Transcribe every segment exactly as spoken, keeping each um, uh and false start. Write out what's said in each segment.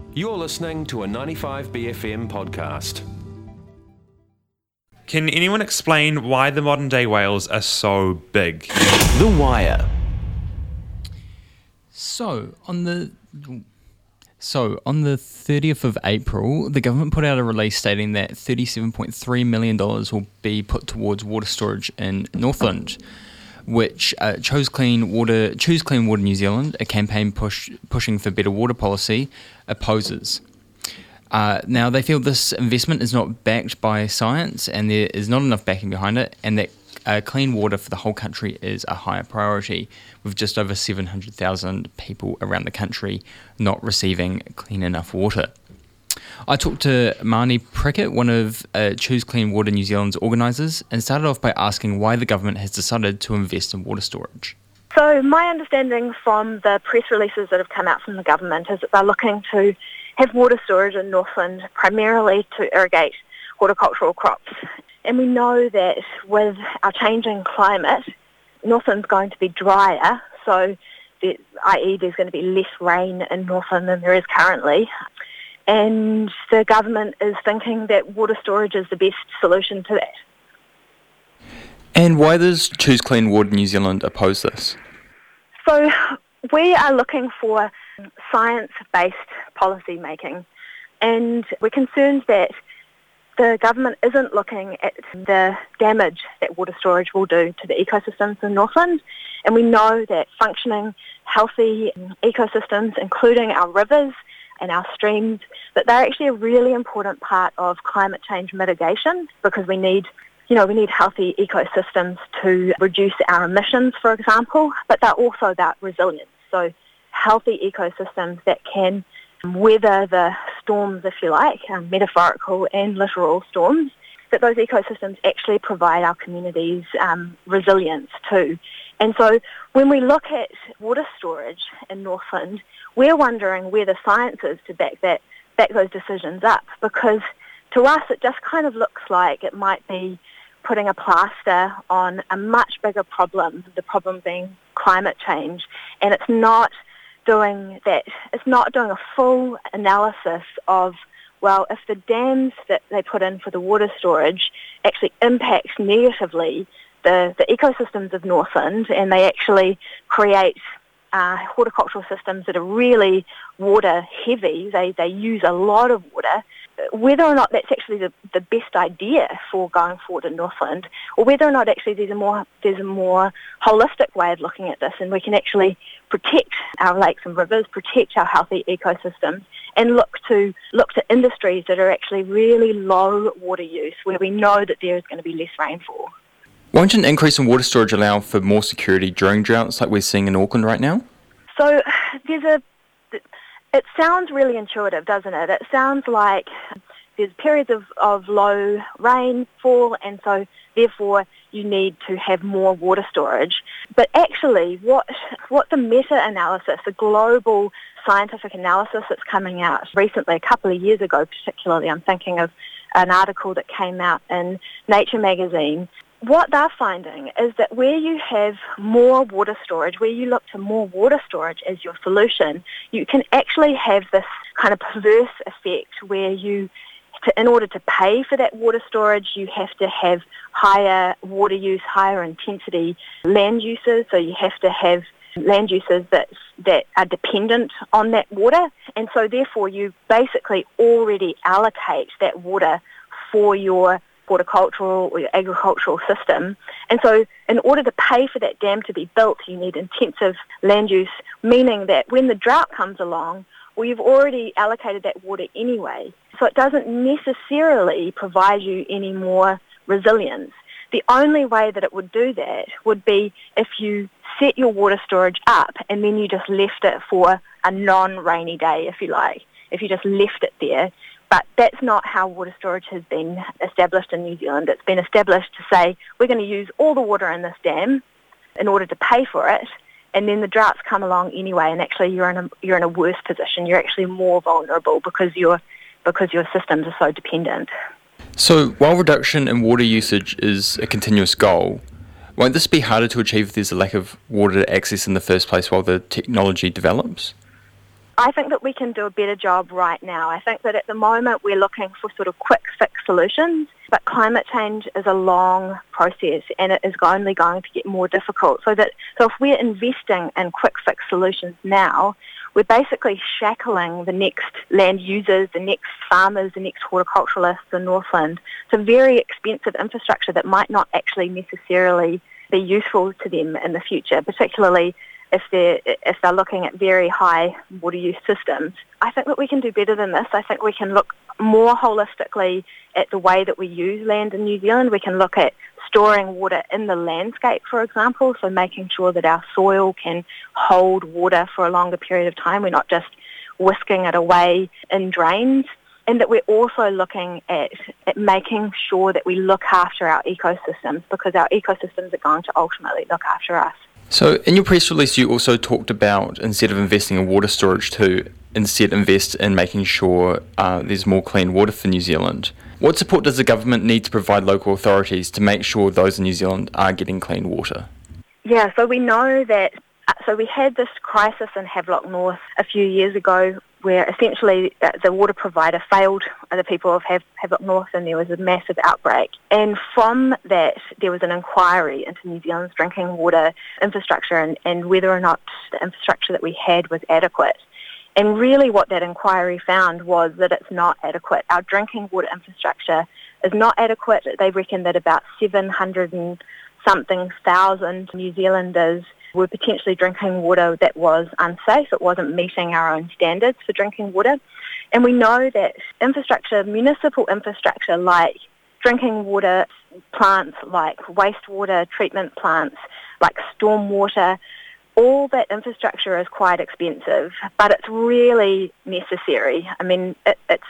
You're listening to a ninety-five B F M podcast. Can anyone explain why the modern day whales are so big? The Wire. So on the so on the thirtieth of April, the government put out a release stating that thirty-seven point three million dollars will be put towards water storage in Northland, which uh, chose clean water. Choose Clean Water New Zealand, a campaign push pushing for better water policy, opposes. Uh, now, they feel this investment is not backed by science and there is not enough backing behind it, and that uh, clean water for the whole country is a higher priority, with just over seven hundred thousand people around the country not receiving clean enough water. I talked to Marnie Prickett, one of uh, Choose Clean Water New Zealand's organisers, and started off by asking why the government has decided to invest in water storage. So my understanding from the press releases that have come out from the government is that they're looking to have water storage in Northland primarily to irrigate horticultural crops. And we know that with our changing climate, Northland's going to be drier, so that is there's going to be less rain in Northland than there is currently. And the government is thinking that water storage is the best solution to that. And why does Choose Clean Water New Zealand oppose this? So we are looking for science-based policy making, and we're concerned that the government isn't looking at the damage that water storage will do to the ecosystems in Northland. And we know that functioning, healthy ecosystems, including our rivers and our streams, that they're actually a really important part of climate change mitigation, because we need, you know, we need healthy ecosystems to reduce our emissions, for example, but they're also about resilience. So healthy ecosystems that can weather the storms, if you like, um, metaphorical and literal storms, that those ecosystems actually provide our communities um, resilience too. And so when we look at water storage in Northland, we're wondering where the science is to back that, back those decisions up, because to us it just kind of looks like it might be putting a plaster on a much bigger problem, the problem being climate change, and it's not doing that, it's not doing a full analysis of, well, if the dams that they put in for the water storage actually impacts negatively the, the ecosystems of Northland, and they actually create uh, horticultural systems that are really water heavy, they, they use a lot of water, whether or not that's actually the, the best idea for going forward in Northland, or whether or not actually there's a more there's a more holistic way of looking at this, and we can actually protect our lakes and rivers, protect our healthy ecosystems, and look to look to industries that are actually really low water use, where we know that there is going to be less rainfall. Won't an increase in water storage allow for more security during droughts like we're seeing in Auckland right now? So there's a It sounds really intuitive, doesn't it? It sounds like there's periods of, of low rainfall, and so therefore you need to have more water storage. But actually what what the meta-analysis, the global scientific analysis that's coming out recently, a couple of years ago particularly, I'm thinking of an article that came out in Nature magazine, what they're finding is that where you have more water storage, where you look to more water storage as your solution, you can actually have this kind of perverse effect where you, to, in order to pay for that water storage, you have to have higher water use, higher intensity land uses. So you have to have land uses that that are dependent on that water. And so therefore you basically already allocate that water for your horticultural or your agricultural system. And so in order to pay for that dam to be built, you need intensive land use, meaning that when the drought comes along, well, you've already allocated that water anyway. So it doesn't necessarily provide you any more resilience. The only way that it would do that would be if you set your water storage up and then you just left it for a non-rainy day, if you like, if you just left it there. But that's not how water storage has been established in New Zealand. It's been established to say, we're going to use all the water in this dam in order to pay for it, and then the droughts come along anyway, and actually you're in a you're in a worse position. You're actually more vulnerable because your because your systems are so dependent. So while reduction in water usage is a continuous goal, won't this be harder to achieve if there's a lack of water to access in the first place while the technology develops? I think that we can do a better job right now. I think that at the moment we're looking for sort of quick fix solutions, but climate change is a long process and it is only going to get more difficult. So that so if we're investing in quick fix solutions now, we're basically shackling the next land users, the next farmers, the next horticulturalists in Northland to very expensive infrastructure that might not actually necessarily be useful to them in the future, particularly if they're, if they're looking at very high water use systems. I think that we can do better than this. I think we can look more holistically at the way that we use land in New Zealand. We can look at storing water in the landscape, for example, so making sure that our soil can hold water for a longer period of time. We're not just whisking it away in drains. And that we're also looking at, at making sure that we look after our ecosystems, because our ecosystems are going to ultimately look after us. So in your press release, you also talked about, instead of investing in water storage, to instead invest in making sure uh, there's more clean water for New Zealand. What support does the government need to provide local authorities to make sure those in New Zealand are getting clean water? Yeah, so we know that, so we had this crisis in Havelock North a few years ago where essentially uh, the water provider failed the people of Hav- Havelock North, and there was a massive outbreak. And from that, there was an inquiry into New Zealand's drinking water infrastructure and, and whether or not the infrastructure that we had was adequate. And really what that inquiry found was that it's not adequate. Our drinking water infrastructure is not adequate. They reckon that about seven hundred and something thousand New Zealanders were potentially drinking water that was unsafe. It wasn't meeting our own standards for drinking water. And we know that infrastructure, municipal infrastructure like drinking water plants, like wastewater treatment plants, like stormwater, all that infrastructure is quite expensive, but it's really necessary. I mean, it, it's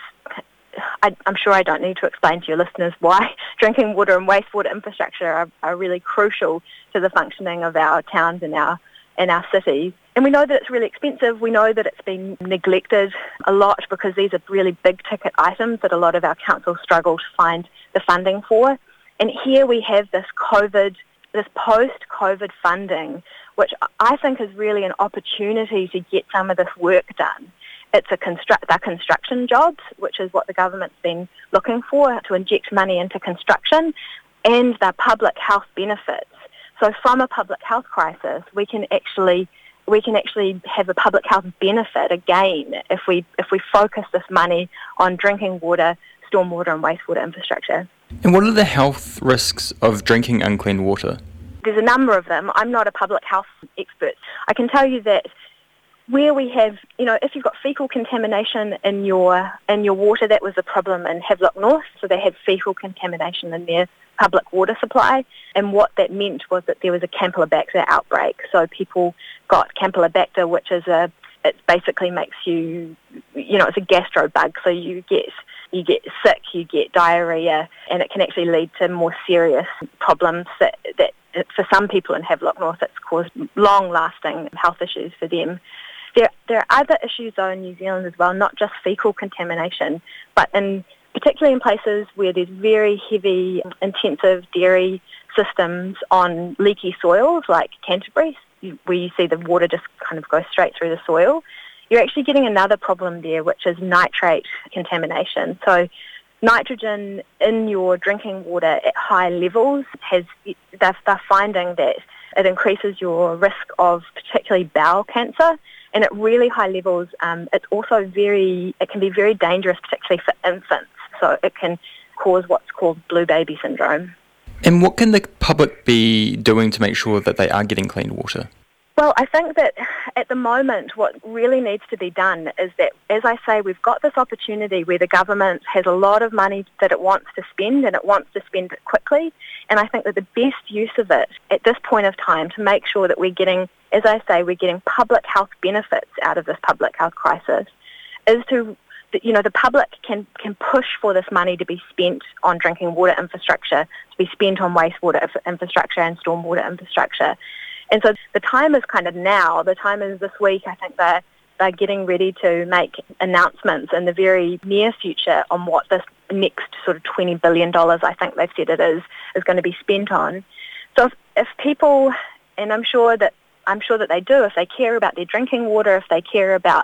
I, I'm sure I don't need to explain to your listeners why drinking water and wastewater infrastructure are, are really crucial to the functioning of our towns and our and our cities. And we know that it's really expensive. We know that it's been neglected a lot because these are really big ticket items that a lot of our councils struggle to find the funding for. And here we have this COVID, this post-COVID funding, which I think is really an opportunity to get some of this work done. It's a construct, they're construction jobs, which is what the government's been looking for, to inject money into construction, and they're public health benefits. So from a public health crisis, we can actually we can actually have a public health benefit again if we if we focus this money on drinking water, stormwater and wastewater infrastructure. And what are the health risks of drinking unclean water? There's a number of them. I'm not a public health expert. I can tell you that where we have, you know, if you've got fecal contamination in your in your water, that was a problem in Havelock North. So they had fecal contamination in their public water supply, and what that meant was that there was a Campylobacter outbreak. So people got Campylobacter, which is a, it basically makes you, you know, it's a gastro bug. So you get you get sick, you get diarrhea, and it can actually lead to more serious problems that that for some people in Havelock North, it's caused long-lasting health issues for them. There, there are other issues though in New Zealand as well, not just fecal contamination, but in particularly in places where there's very heavy, intensive dairy systems on leaky soils like Canterbury, where you see the water just kind of go straight through the soil. You're actually getting another problem there, which is nitrate contamination. So nitrogen in your drinking water at high levels, has they're, they're finding that it increases your risk of particularly bowel cancer. And at really high levels, um, it's also very, it can be very dangerous, particularly for infants. So it can cause what's called blue baby syndrome. And what can the public be doing to make sure that they are getting clean water? Well, I think that at the moment what really needs to be done is that, as I say, we've got this opportunity where the government has a lot of money that it wants to spend, and it wants to spend it quickly. And I think that the best use of it at this point of time to make sure that we're getting, as I say, we're getting public health benefits out of this public health crisis is to, you know, the public can, can push for this money to be spent on drinking water infrastructure, to be spent on wastewater infrastructure and stormwater infrastructure. And so the time is kind of now. The time is this week. I think they're, they're getting ready to make announcements in the very near future on what this next sort of twenty billion dollars, I think they've said it is, is going to be spent on. So if, if people, and I'm sure that I'm sure that they do, if they care about their drinking water, if they care about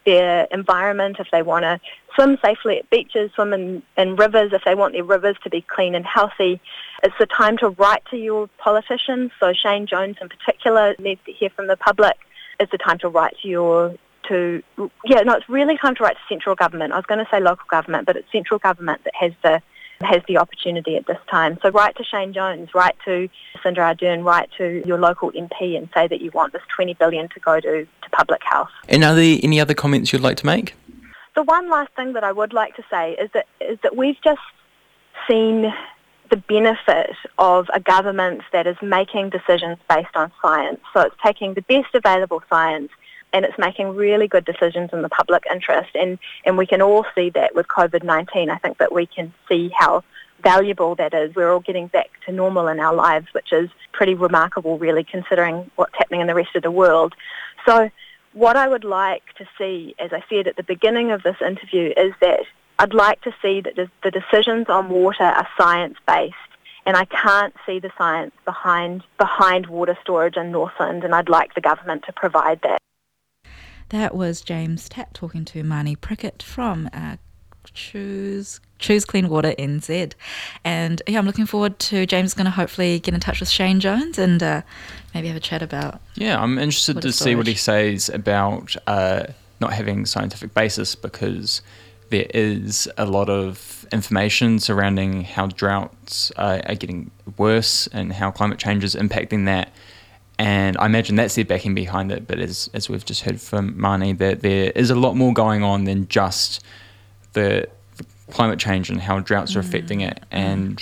their environment, if they want to swim safely at beaches, swim in, in rivers, if they want their rivers to be clean and healthy. It's the time to write to your politicians. So Shane Jones in particular needs to hear from the public. It's the time to write to your, to, yeah, no, it's really time to write to central government. I was going to say local government, but it's central government that has the has the opportunity at this time. So write to Shane Jones, write to Jacinda Ardern, write to your local M P and say that you want this twenty billion dollars to go to, to public health. And are there any other comments you'd like to make? The one last thing that I would like to say is that is that we've just seen the benefit of a government that is making decisions based on science. So it's taking the best available science and it's making really good decisions in the public interest. And, and we can all see that with COVID nineteen. I think that we can see how valuable that is. We're all getting back to normal in our lives, which is pretty remarkable, really, considering what's happening in the rest of the world. So what I would like to see, as I said at the beginning of this interview, is that I'd like to see that the decisions on water are science-based, and I can't see the science behind behind water storage in Northland, and I'd like the government to provide that. That was James Tapp talking to Marnie Prickett from uh, Choose Choose Clean Water N Z. And yeah, I'm looking forward to James going to hopefully get in touch with Shane Jones and uh, maybe have a chat about. Yeah, I'm interested to see what he says about uh, not having scientific basis, because there is a lot of information surrounding how droughts uh, are getting worse and how climate change is impacting that. And I imagine that's their backing behind it. But as as we've just heard from Marnie, that there is a lot more going on than just the, the climate change and how droughts are affecting it. And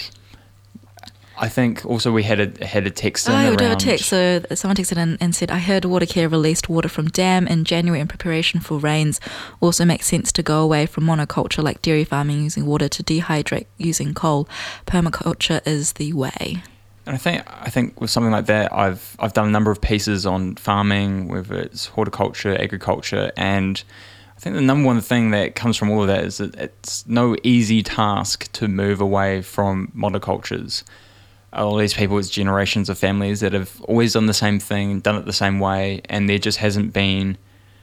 I think also we had a had a text in oh, around... we did a text. So someone texted in and said, I heard Watercare released water from dam in January in preparation for rains. Also makes sense to go away from monoculture like dairy farming using water to dehydrate using coal. Permaculture is the way. And I think I think with something like that, I've I've done a number of pieces on farming, whether it's horticulture, agriculture, and I think the number one thing that comes from all of that is that it's no easy task to move away from monocultures. All these people, it's generations of families that have always done the same thing, done it the same way, and there just hasn't been,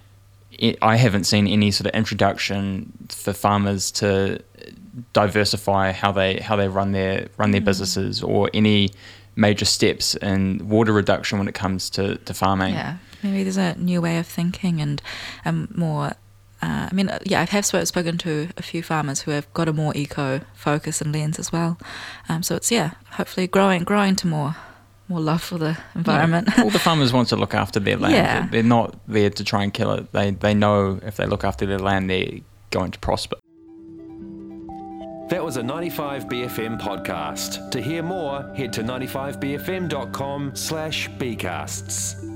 I haven't seen any sort of introduction for farmers to diversify how they how they run their run their mm. businesses, or any major steps in water reduction when it comes to, to farming. Yeah, maybe there's a new way of thinking and um, more. Uh, I mean, yeah, I have sp- spoken to a few farmers who have got a more eco focus and lens as well. Um, so it's yeah, hopefully growing growing to more more love for the environment. Yeah. All the farmers want to look after their land. Yeah. They're not there to try and kill it. They they know if they look after their land, they're going to prosper. That was a ninety-five B F M podcast. To hear more, head to ninety-five b f m dot com slash bcasts.